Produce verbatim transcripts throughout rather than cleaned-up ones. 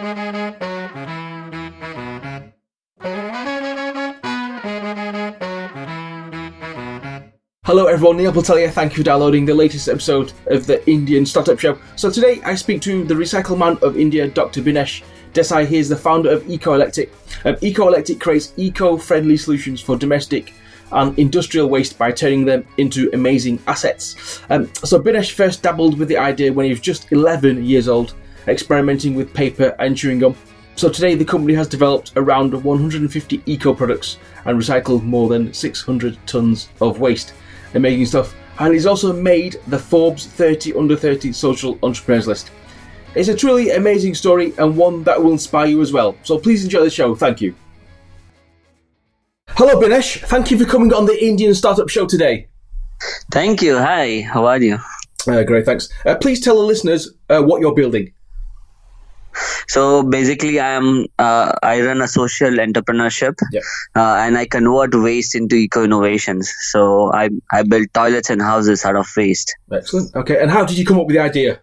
Hello everyone, Neil Platelia. Thank you for downloading the latest episode of the Indian Startup Show. So today I speak to the Recycle Man of India, Doctor Binesh Desai. He is the founder of Ecoelectric. Um, Ecoelectric creates eco-friendly solutions for domestic and industrial waste by turning them into amazing assets. Um, so Binesh first dabbled with the idea when he was just eleven years old, experimenting with paper and chewing gum. So today the company has developed around one hundred fifty eco products and recycled more than six hundred tonnes of waste. Amazing stuff. And he's also made the Forbes thirty under thirty social entrepreneurs list. It's a truly amazing story and one that will inspire you as well. So please enjoy the show. Thank you. Hello Binesh, thank you for coming on the Indian Startup Show today. Thank you. Hi, how are you? Uh, great, thanks. Uh, please tell the listeners uh, what you're building. So basically, I am uh, I run a social entrepreneurship, Yep. uh, and I convert waste into eco innovations. So I I build toilets and houses out of waste. Excellent. Okay, and how did you come up with the idea?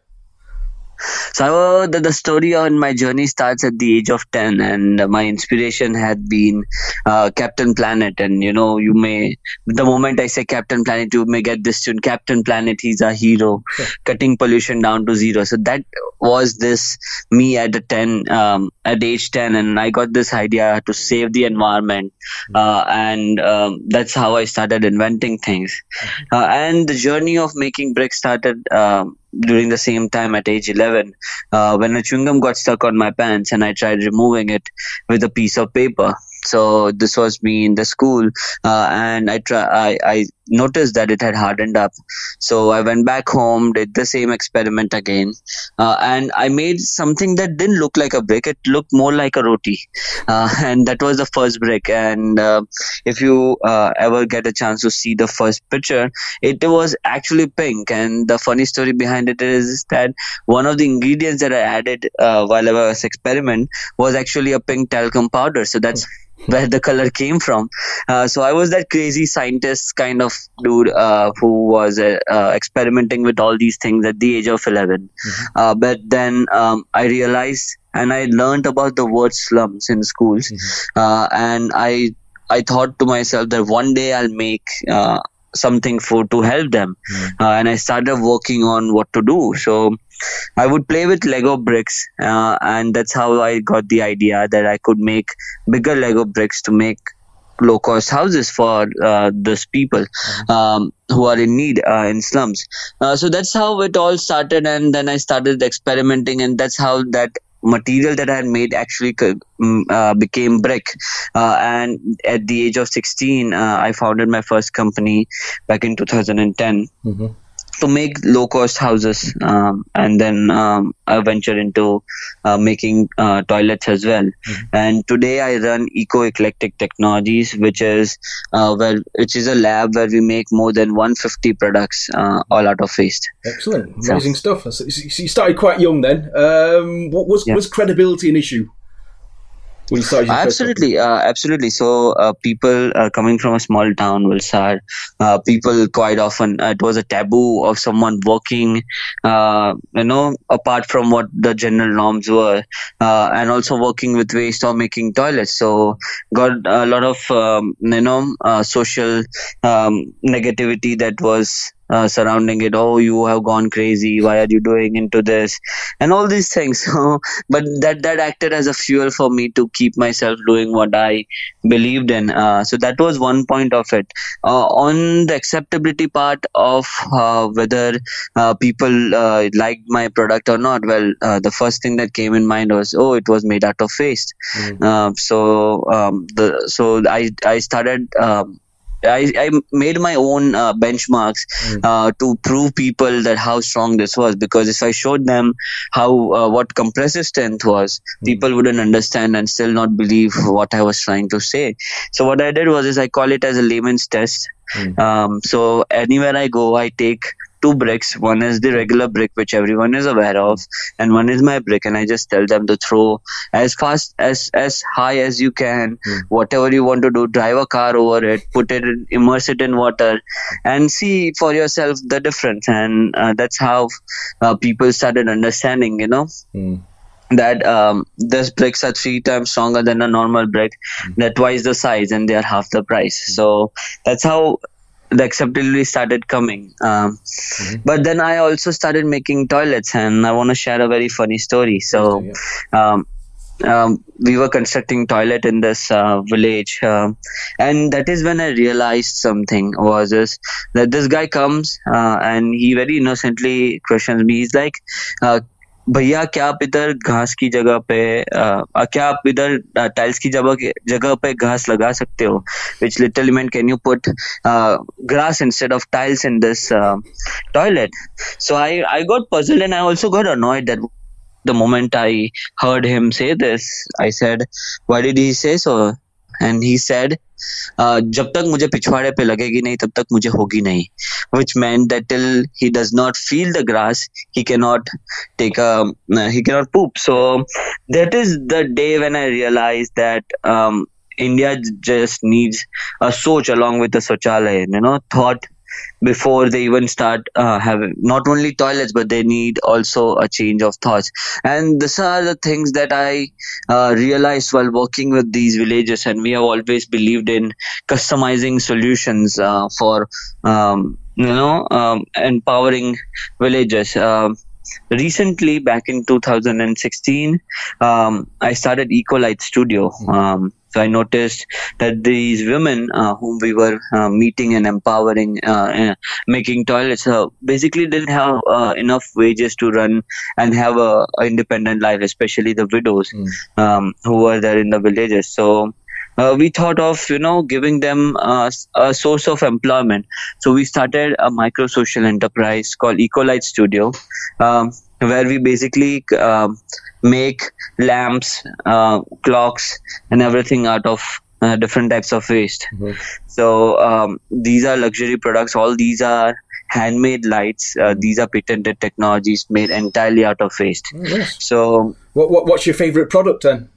So the, the story on my journey starts at the age of ten, and my inspiration had been uh, Captain Planet. And you know, you may, the moment I say Captain Planet, you may get this tune, Captain Planet, he's a hero, Sure. cutting pollution down to zero. So that was this me at the ten, um, at age ten, and I got this idea to save the environment, uh, and um, that's how I started inventing things. Uh, and the journey of making bricks started Um, during the same time at age eleven, uh, when a chewing gum got stuck on my pants and I tried removing it with a piece of paper. So this was me in the school, uh, and I try I, I noticed that it had hardened up. So I went back home, did the same experiment again, uh, and I made something that didn't look like a brick. It looked more like a roti, uh, and that was the first brick. And uh, if you uh, ever get a chance to see the first picture, it was actually pink. And the funny story behind it is that one of the ingredients that I added uh, while I was experimenting was actually a pink talcum powder. So that's where the color came from. Uh, so I was that crazy scientist kind of dude uh, who was uh, uh, experimenting with all these things at the age of eleven. Mm-hmm. Uh, but then um, I realized and I learned about the word slums in schools. Mm-hmm. uh, and I I thought to myself that one day I'll make uh, something for to help them. Mm-hmm. uh, and I started working on what to do. So I would play with Lego bricks, uh, and that's how I got the idea that I could make bigger Lego bricks to make low-cost houses for uh, those people um, who are in need uh, in slums. Uh, so that's how it all started, and then I started experimenting, and that's how that material that I had made actually uh, became brick. Uh, and at the age of sixteen, uh, I founded my first company back in two thousand ten. Mm-hmm. To make low-cost houses, um, and then um, I ventured into uh, making uh, toilets as well. Mm-hmm. And today I run Ecoelectric Technologies, which is uh, well, which is a lab where we make more than one hundred fifty products, uh, all out of waste. Excellent, amazing so, stuff. So you started quite young then. Um, what was yeah. was credibility an issue? When you started your absolutely, uh, absolutely. So uh, people uh, coming from a small town will start. Uh, people quite often uh, it was a taboo of someone working, uh, you know, apart from what the general norms were, uh, and also working with waste or making toilets. So got a lot of um, you know uh, social um, negativity that was uh, surrounding it. Oh, you have gone crazy. Why are you doing into this? And all these things. So, but that, that acted as a fuel for me to keep myself doing what I believed in. Uh, so that was one point of it. Uh, on the acceptability part of uh, whether uh, people uh, liked my product or not, well, uh, the first thing that came in mind was, oh, it was made out of waste. Mm-hmm. Uh, so um, the so I I started. Um, I, I made my own uh, benchmarks mm. uh, to prove people that how strong this was, because if I showed them how uh, what compressive strength was, mm. people wouldn't understand and still not believe what I was trying to say. So what I did was is I call it as a layman's test. Mm. Um, so anywhere I go, I take two bricks. One is the regular brick, which everyone is aware of, and one is my brick, and I just tell them to throw as fast as as high as you can, mm. whatever you want to do, drive a car over it, put it in, immerse it in water, and see for yourself the difference. And uh, that's how uh, people started understanding, you know. Mm. that um, these bricks are three times stronger than a normal brick. They're twice the size and they are half the price. So that's how the acceptability started coming. Um, Mhm. but then I also started making toilets, and I want to share a very funny story. So Please do, yeah. um, um, we were constructing toilet in this uh, village, um, and that is when I realized something was this, that this guy comes uh, and he very innocently questions me. He's like, uh, भैया क्या आप इधर घास की जगह पे अ, अ, क्या आप इधर टाइल्स की जगह जगह पे घास लगा सकते हो, which literally meant can you put uh, grass instead of tiles in this uh, toilet. So I I got puzzled, and I also got annoyed that the moment I heard him say this, I said, why did he say so? And he said, uh, जब तक मुझे पिछवाड़े पे लगेगी नहीं तब तक मुझे होगी नहीं, which meant that till he does not feel the grass, he cannot take a uh, he cannot poop. So that is the day when I realized that um, India j- just needs a soch along with a Shauchalaya, you know, thought before they even start uh, having not only toilets, but they need also a change of thoughts. And these are the things that I uh, realized while working with these villages. And we have always believed in customizing solutions uh, for um, you know um, empowering villages. Um, recently, back in two thousand sixteen, um, I started Ecolite Studio. Um, so I noticed that these women uh, whom we were uh, meeting and empowering, uh, uh, making toilets, uh, basically didn't have uh, enough wages to run and have a, a independent life, especially the widows Mm. um, who were there in the villages. So uh, we thought of you know giving them uh, s- a source of employment. So we started a micro social enterprise called Ecolite Studio, um, where we basically um, make lamps, uh, clocks, and everything out of uh, different types of waste. Mhm. So um, these are luxury products. All these are handmade lights. Uh, these are patented technologies made entirely out of waste. Oh, nice. So What, what what's your favourite product then?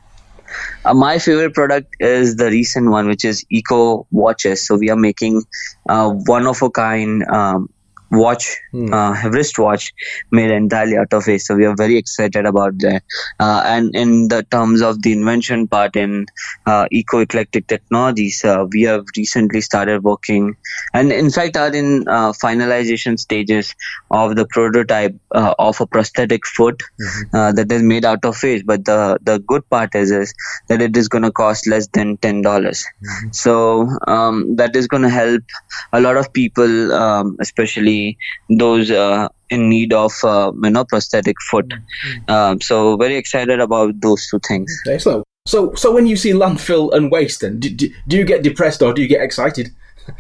uh, my favorite product is the recent one, which is Eco Watches. So we are making uh, one of a kind um, watch, Hmm. uh, wristwatch made entirely out of waste. So we are very excited about that. Uh, and in the terms of the invention part in uh, eco eclectic technologies, uh, we have recently started working, and in fact are in uh, finalization stages of the prototype uh, of a prosthetic foot uh, that is made out of waste. But the the good part is is that it is going to cost less than ten dollars. So um, that is going to help a lot of people, um, especially those uh, in need of uh, you know prosthetic foot. Um, so very excited about those two things. Excellent. So so when you see landfill and waste, then do, do, do you get depressed or do you get excited?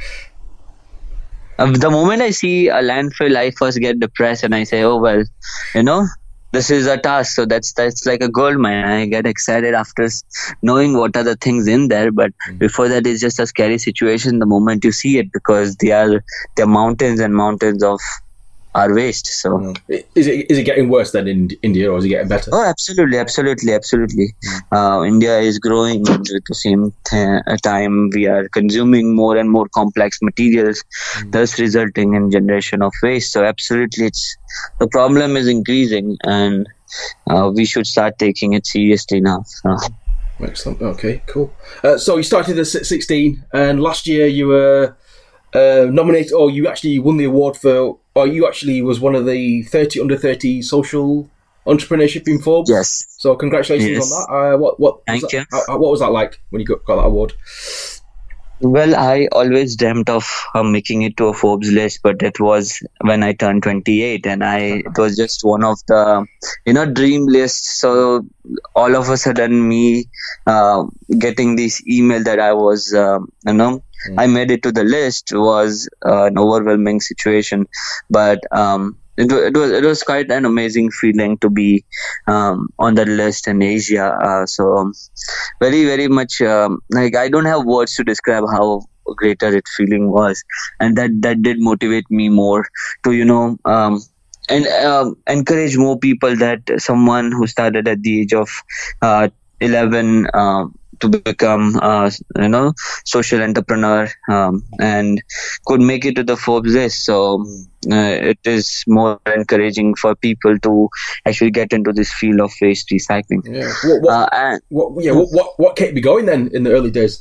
Uh, the moment I see a landfill, I first get depressed and I say, "Oh well, you know, this is a task." So that's that's like a gold mine. I get excited after s- knowing what are the things in there, but before that, it's just a scary situation the moment you see it, because they are they're mountains and mountains of our waste. So. Is it is it getting worse than in India or is it getting better? Oh, absolutely, absolutely, absolutely. Uh, India is growing, and at the same th- time, we are consuming more and more complex materials, thus resulting in generation of waste. So, absolutely, it's the problem is increasing, and uh, we should start taking it seriously now. So. Excellent. Okay, cool. Uh, so you started at sixteen, and last year you were uh, nominated, or you actually won the award for, or you actually was one of the thirty under thirty social entrepreneurship in Forbes. Yes. So congratulations Yes. on that. Uh, what what Thank was you. that, how- what was that like when you got, got that award? Well, I always dreamt of uh, making it to a Forbes list, but it was when I turned twenty-eight, and I it was just one of the you know dream lists. So all of a sudden, me uh, getting this email that I was um, you know I made it to the list was uh, an overwhelming situation, but um, it, wa- it was it was quite an amazing feeling to be um, on the list in Asia. Uh, so. Um, very very much um, like I don't have words to describe how greater it feeling was, and that that did motivate me more to you know um, and um, encourage more people that someone who started at the age of uh, eleven um, to become, uh, you know, social entrepreneur, um, and could make it to the Forbes list. So uh, it is more encouraging for people to actually get into this field of waste recycling. Yeah. What, what, uh, and what, yeah, what, what, what kept you going then in the early days?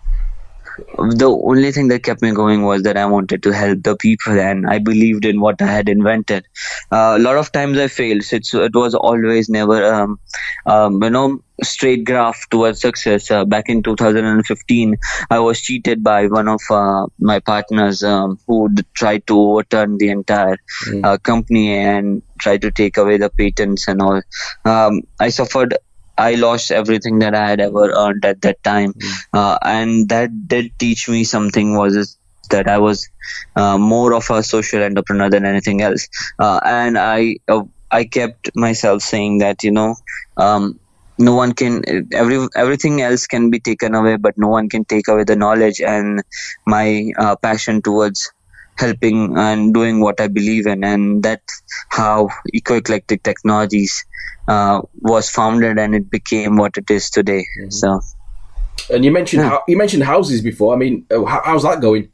The only thing that kept me going was that I wanted to help the people, and I believed in what I had invented. Uh, a lot of times I failed. So it's, it was always never, um, um, you know, straight graph towards success. Uh, back in two thousand fifteen, I was cheated by one of uh, my partners, um, who d- tried to overturn the entire Mm. uh, company and tried to take away the patents and all. Um, I suffered. I lost everything that I had ever earned at that time, Mm. uh, and that did teach me something. Was is that I was uh, more of a social entrepreneur than anything else, uh, and I uh, I kept myself saying that, you know, um, no one can every everything else can be taken away, but no one can take away the knowledge and my uh, passion towards helping and doing what I believe in, and that's how Eco Eclectic Technologies uh, was founded, and it became what it is today. Mhm. So, And you mentioned Yeah. hou- you mentioned houses before. I mean, uh, how, how's that going?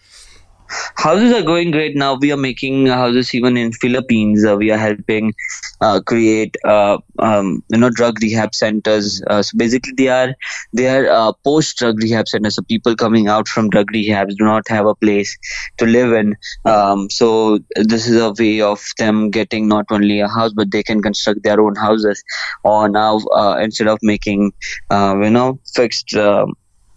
houses are going great now. We are making houses even in Philippines. Uh, we are helping uh, create, uh, um, you know, drug rehab centers. Uh, so basically, they are they are uh, post drug rehab centers. So people coming out from drug rehabs do not have a place to live in. Um, so this is a way of them getting not only a house, but they can construct their own houses. Or now, uh, instead of making, uh, you know, fixed. Uh,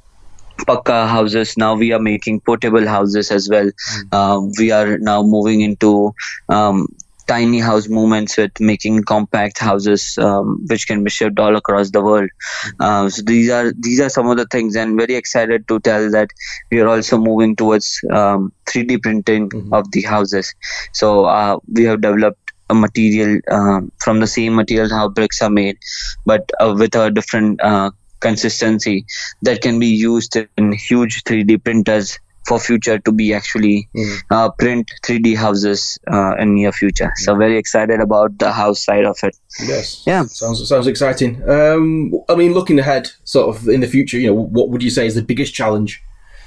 Pakka houses. Now we are making portable houses as well. Um, we are now moving into um, tiny house movements with making compact houses, um, which can be shipped all across the world. Uh, so these are these are some of the things, and very excited to tell that we are also moving towards um, three D printing Mhm. of the houses. So uh, we have developed a material um, from the same material how bricks are made, but uh, with a different uh, consistency that can be used in huge three D printers for future to be actually Mhm. uh, print three D houses uh, in near future. So very excited about the house side of it. Yes. Yeah. Sounds sounds exciting. Um, I mean, looking ahead, sort of in the future, you know, what would you say is the biggest challenge?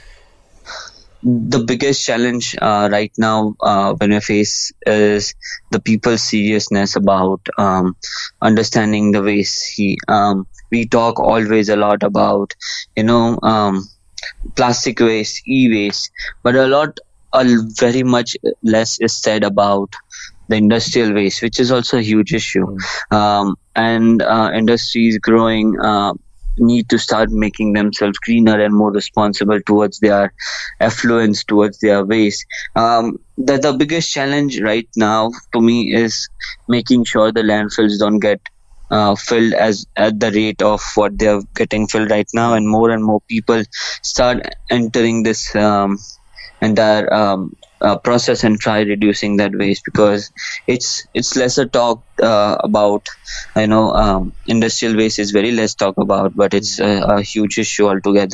The biggest challenge uh, right now uh, when we face is the people's seriousness about um, understanding the waste. He, um, we talk always a lot about, you know, um, plastic waste, e-waste, but a lot, a very much less is said about the industrial waste, which is also a huge issue. Um, and uh, industries growing uh, need to start making themselves greener and more responsible towards their affluence, towards their waste. Um, the, the biggest challenge right now to me is making sure the landfills don't get uh, filled as at the rate of what they're getting filled right now, and more and more people start entering this um, entire um, uh, process and try reducing that waste, because it's it's lesser talk uh, about, you know, um, industrial waste is very less talk about, but it's a, a huge issue altogether.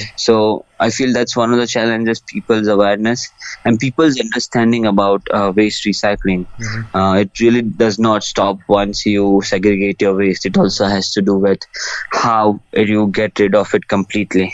So I feel that's one of the challenges: people's awareness and people's understanding about uh, waste recycling. Uh, it really does not stop once you segregate your waste. It also has to do with how you get rid of it completely.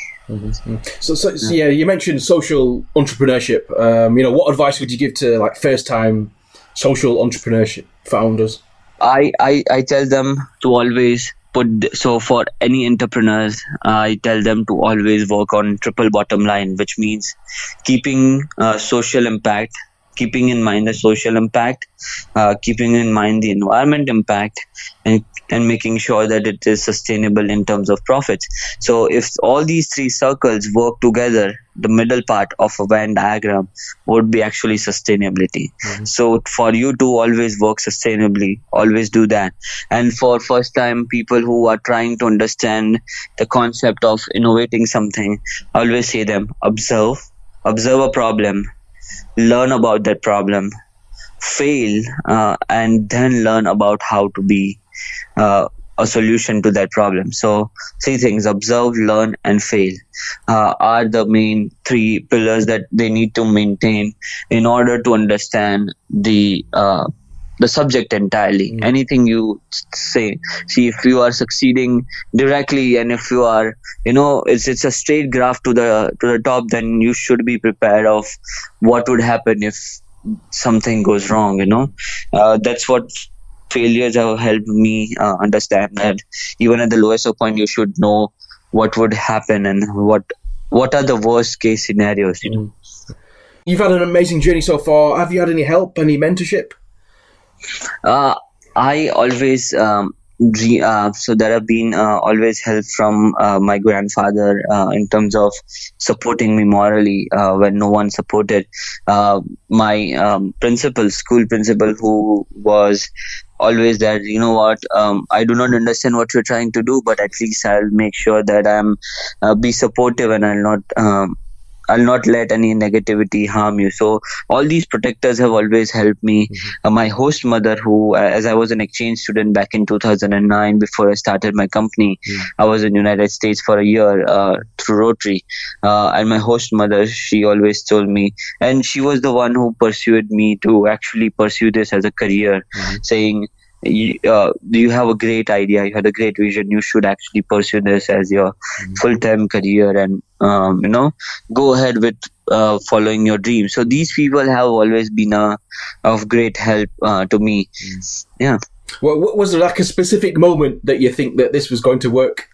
So, so, so yeah, you mentioned social entrepreneurship. Um, you know, what advice would you give to like first-time social entrepreneurship founders? I, I, I tell them to always put, so for any entrepreneurs, I tell them to always work on triple bottom line, which means keeping uh, social impact, keeping in mind the social impact, uh, keeping in mind the environment impact, and and making sure that it is sustainable in terms of profits. So if all these three circles work together, the middle part of a Venn diagram would be actually sustainability. Mm-hmm. So for you to always work sustainably, always do that. And for first time people who are trying to understand the concept of innovating something, always say them, observe, observe a problem, learn about that problem, fail, uh, and then learn about how to be uh, a solution to that problem. So three things: observe, learn, and fail uh, are the main three pillars that they need to maintain in order to understand the uh, the subject entirely. Mm. Anything you say, see if you are succeeding directly, and if you are, you know, it's it's a straight graph to the to the top, then you should be prepared of what would happen if something goes wrong. You know, uh, that's what failures have helped me uh, understand, that even at the lowest of point, you should know what would happen and what what are the worst case scenarios. You know. You've had an amazing journey so far. Have you had any help, any mentorship? Uh, I always um, re- uh, so there have been uh, always help from uh, my grandfather uh, in terms of supporting me morally uh, when no one supported. Uh, my um, principal, school principal, who was always there, you know what, um, I do not understand what you're trying to do, but at least I'll make sure that I'm uh, be supportive, and I'll not um, I'll not let any negativity harm you. So all these protectors have always helped me. Mm-hmm. Uh, my host mother, who, uh, as I was an exchange student back in two thousand nine, before I started my company, mm-hmm. I was in the United States for a year uh, through Rotary. Uh, and my host mother, she always told me, and she was the one who pursued me to actually pursue this as a career, mm-hmm. saying, You, uh, you have a great idea, you had a great vision, you should actually pursue this as your mm-hmm. full-time career, and um, you know, go ahead with uh, following your dreams. So these people have always been a, of great help uh, to me. Mm-hmm. Yeah. Well, was there like a specific moment that you think that this was going to work?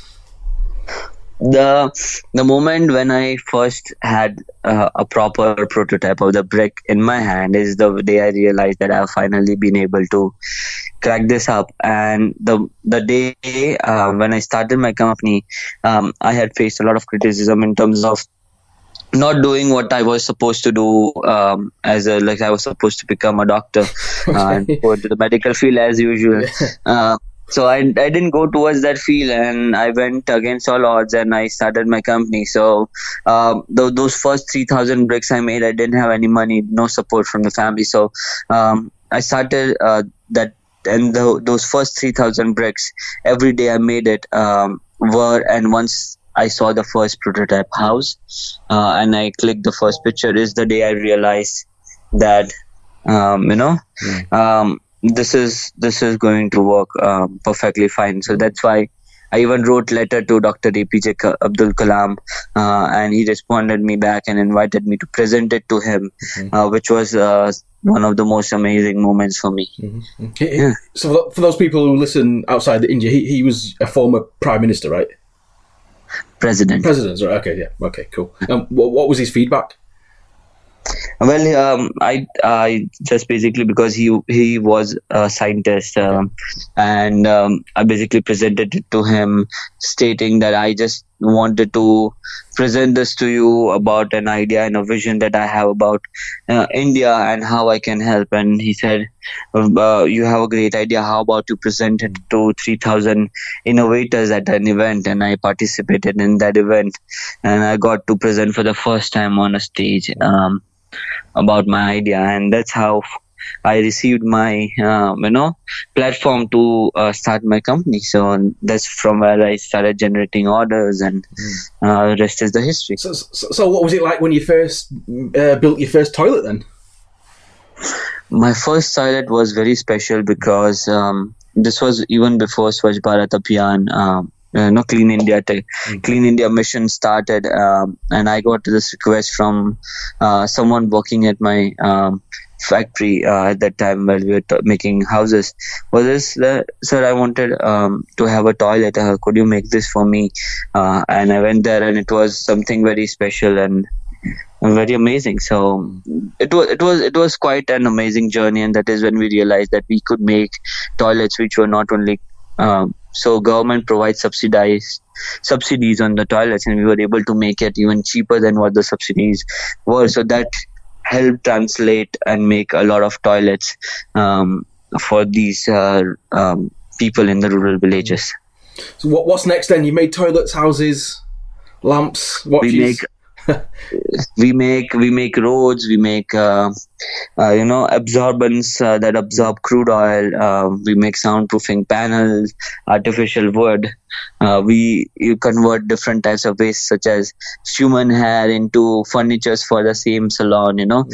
The the moment when I first had uh, a proper prototype of the brick in my hand is the day I realized that I've finally been able to crack this up. And the the day uh, when I started my company, um, I had faced a lot of criticism in terms of not doing what I was supposed to do, um, as a, like I was supposed to become a doctor okay. uh, and go into the medical field as usual. Yeah. Uh, So I, I didn't go towards that field, and I went against all odds, and I started my company. So uh, th- those first three thousand bricks I made, I didn't have any money, no support from the family. So um, I started uh, that, and the, those first three thousand bricks, every day I made it, um, were, and once I saw the first prototype house uh, and I clicked the first picture, is the day I realized that, um, you know, mm. um, this is this is going to work um, perfectly fine. So that's why I even wrote letter to Doctor A P J Abdul Kalam, uh, and he responded me back and invited me to present it to him, mm-hmm. uh, which was uh, one of the most amazing moments for me. Mm-hmm. Yeah. So for those people who listen outside India, he, he was a former Prime Minister, right? President. President, right? Okay, yeah. Okay, cool. Um, what, what was his feedback? Well, um, I I just basically because he he was a scientist, um, and um, I basically presented it to him, stating that I just wanted to present this to you about an idea and a vision that I have about uh, India and how I can help. And he said, uh, "You have a great idea. How about you present it to three thousand innovators at an event?" And I participated in that event, and I got to present for the first time on a stage. Um, about my idea, and that's how I received my um, you know platform to uh, start my company. So that's from where I started generating orders, and uh, rest is the history. So, so, so what was it like when you first uh, built your first toilet then? My first toilet was very special because um, this was even before Swachh Bharat Abhiyan. Um, Uh, no, Clean India, mm-hmm. Clean India mission started, um, and I got this request from uh, someone working at my um, factory uh, at that time while we were t- making houses. Was this, uh, sir? I wanted um, to have a toilet. Uh, could you make this for me? Uh, and I went there, and it was something very special and very amazing. So it was, it was, it was quite an amazing journey, and that is when we realized that we could make toilets which were not only um, So government provides subsidized subsidies on the toilets, and we were able to make it even cheaper than what the subsidies were. So that helped translate and make a lot of toilets um, for these uh, um, people in the rural villages. So what, what's next then? You made toilets, houses, lamps, watches. We make we make we make roads. We make uh, uh, you know absorbents uh, that absorb crude oil. Uh, we make soundproofing panels, artificial wood. Uh, we you convert different types of waste such as human hair into furnitures for the same salon. You know, mm.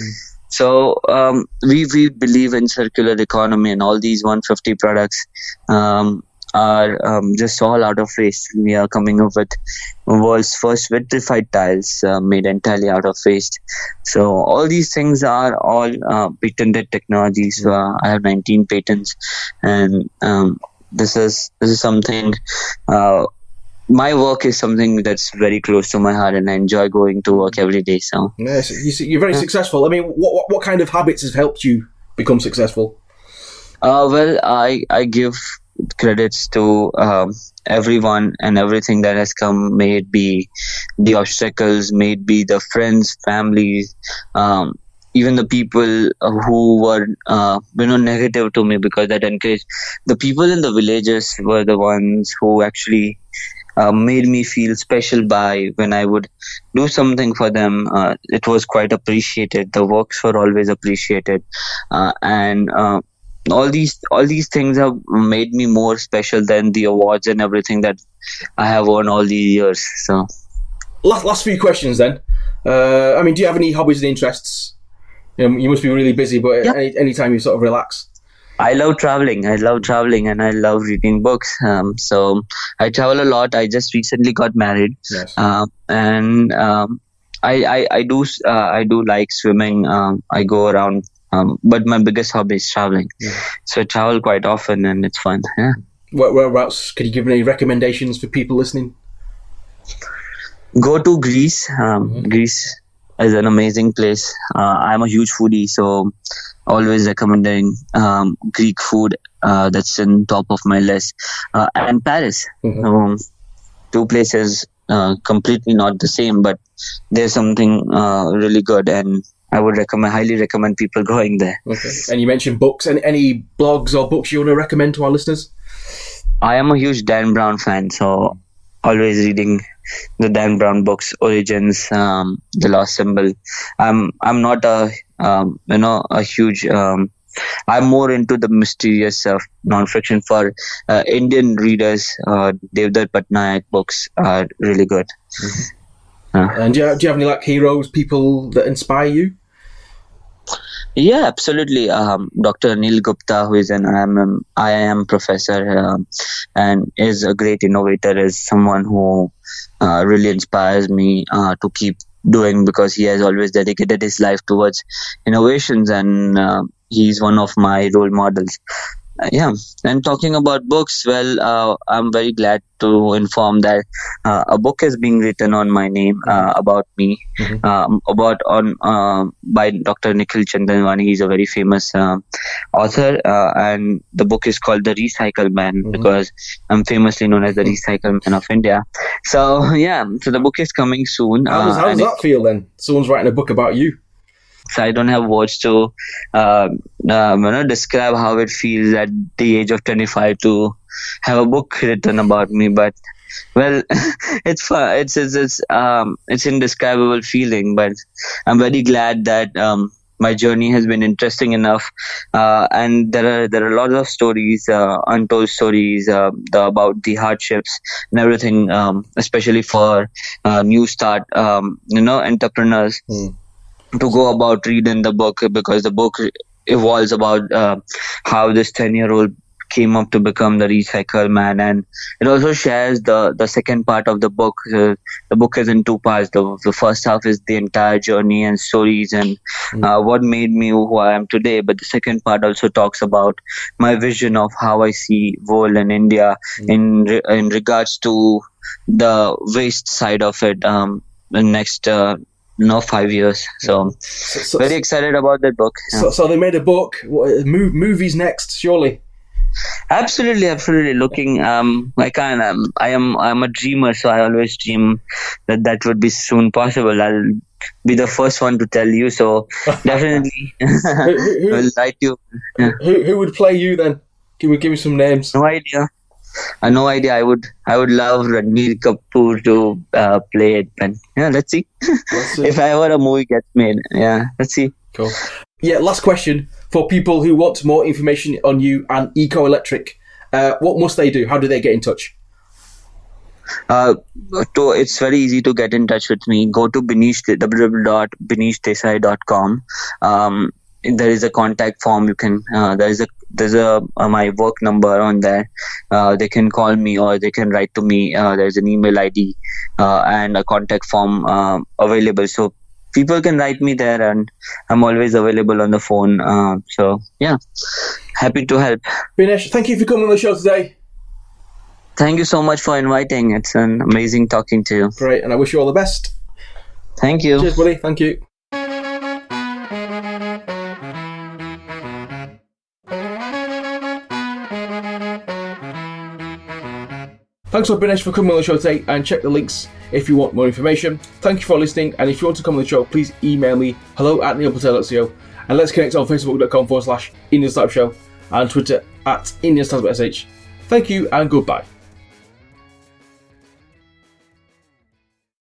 So um, we we believe in circular economy, and all these one hundred fifty products um, are um, just all out of waste. We are coming up with world's first vitrified tiles uh, made entirely out of waste. So all these things are all uh, patented technologies. Uh, I have nineteen patents, and um, this is this is something. Uh, my work is something that's very close to my heart, and I enjoy going to work every day. So yes, you're very yeah. successful. I mean, what, what what kind of habits have helped you become successful? Uh, well, I I give credits to um, everyone and everything that has come, may it be the obstacles, may it be the friends, families, um, even the people who were uh, you know negative to me, because that encouraged. The people in the villages were the ones who actually uh, made me feel special by when I would do something for them. Uh, it was quite appreciated. The works were always appreciated, uh, and uh, all these all these things have made me more special than the awards and everything that I have won all these years. So, last last few questions then. Uh, I mean, do you have any hobbies and interests? You know, you must be really busy, but yeah. any anytime you sort of relax. I love traveling. I love traveling, and I love reading books. Um, so I travel a lot. I just recently got married, yes. uh, and um, I, I I do uh, I do like swimming. Um, I go around. Um, but my biggest hobby is traveling. Yeah. So I travel quite often, and it's fun. Yeah. Where, whereabouts? Can you give any recommendations for people listening? Go to Greece. Um, mm-hmm. Greece is an amazing place. Uh, I'm a huge foodie, so always recommending um, Greek food. Uh, that's in top of my list. Uh, and Paris. Mm-hmm. Um, two places uh, completely not the same, but there's something uh, really good, and I would recommend, highly recommend people going there. Okay. And you mentioned books. Any, any blogs or books you want to recommend to our listeners? I am a huge Dan Brown fan, so always reading the Dan Brown books, Origins, um, The Lost Symbol. I'm I'm not a um, you know a huge. Um, I'm more into the mysterious stuff, non-fiction. For uh, Indian readers, uh, Devdutt Pattanaik books are really good. Mm-hmm. Uh, and do you, have, do you have any like heroes, people that inspire you? Yeah, absolutely. Um, Doctor Anil Gupta, who is an I I M, I I M professor um, and is a great innovator, is someone who uh, really inspires me uh, to keep doing, because he has always dedicated his life towards innovations, and uh, he's one of my role models. Uh, yeah, and talking about books, well, uh, I'm very glad to inform that uh, a book is being written on my name uh, about me, mm-hmm. um, about on uh, by Doctor Nikhil Chandranwani. He's a very famous uh, author, uh, and the book is called The Recycle Man, mm-hmm. because I'm famously known as the Recycle Man of India. So yeah, so the book is coming soon. How does, how does uh, that feel then? Someone's writing a book about you. So I don't have words to uh, uh, you know, describe how it feels at the age of twenty-five to have a book written about me. But well, it's fun. It's it's it's um it's indescribable feeling. But I'm very glad that um my journey has been interesting enough. Uh, and there are there are a lot of stories, uh, untold stories uh, the, about the hardships and everything, um, especially for uh, new start um, you know entrepreneurs. Mm. To go about reading the book, because the book evolves about uh, how this ten-year-old came up to become the Recycle Man, and it also shares the, the second part of the book. Uh, the book is in two parts. The, the first half is the entire journey and stories and mm. uh, what made me who I am today. But the second part also talks about my vision of how I see world and India mm. in re- in regards to the waste side of it. Um, the next. Uh, No, five years. So, so, so very excited about that book. So, yeah. so they made a book. What, movies next, surely. Absolutely, absolutely. Looking, um, I can. Um, I am. I'm a dreamer, so I always dream that that would be soon possible. I'll be the first one to tell you. So definitely, who, who, will write you. Yeah. Who who would play you then? Give me give me some names. No idea. I uh, no idea. I would I would love Ranbir Kapoor to uh, play it, but yeah, let's see. Let's see. If ever a movie gets made, yeah, let's see. Cool. Yeah, last question for people who want more information on you and Eco Electric. Uh, what must they do? How do they get in touch? Uh, to, it's very easy to get in touch with me. Go to Binish, w w w dot binish desai dot com. Um, there is a contact form. You can uh, there is a there's a uh, my work number on there. Uh, they can call me or they can write to me. Uh, there's an email I D uh, and a contact form uh, available. So people can write me there, and I'm always available on the phone. Uh, so yeah, happy to help. Binesh, thank you for coming on the show today. Thank you so much for inviting. It's an amazing talking to you. Great, and I wish you all the best. Thank you. Cheers, buddy. Thank you. Thanks for Binesh for coming on the show today, and check the links if you want more information. Thank you for listening, and if you want to come on the show, please email me hello at neil patel dot co, and let's connect on facebook.com forward slash Indian Startup Show and Twitter at Indian Startup S H. Thank you and goodbye.